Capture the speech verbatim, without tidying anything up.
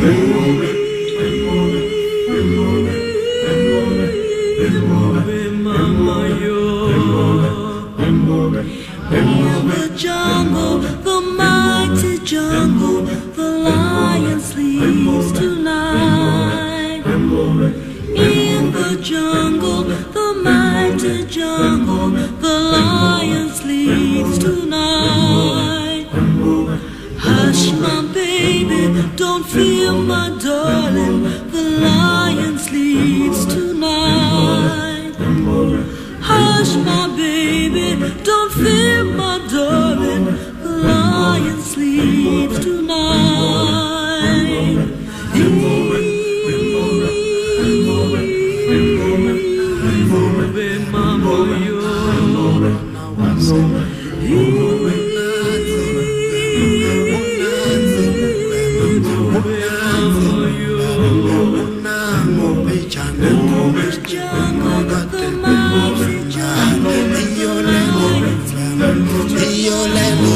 the jungle, the mighty jungle, the lion sleeps tonight. In the jungle, the mighty jungle, the lion sleeps tonight. Hush, my baby, don't fear, my darling, the lion sleeps tonight. Hush, my baby, don't fear, my darling, the lion sleeps tonight. Io le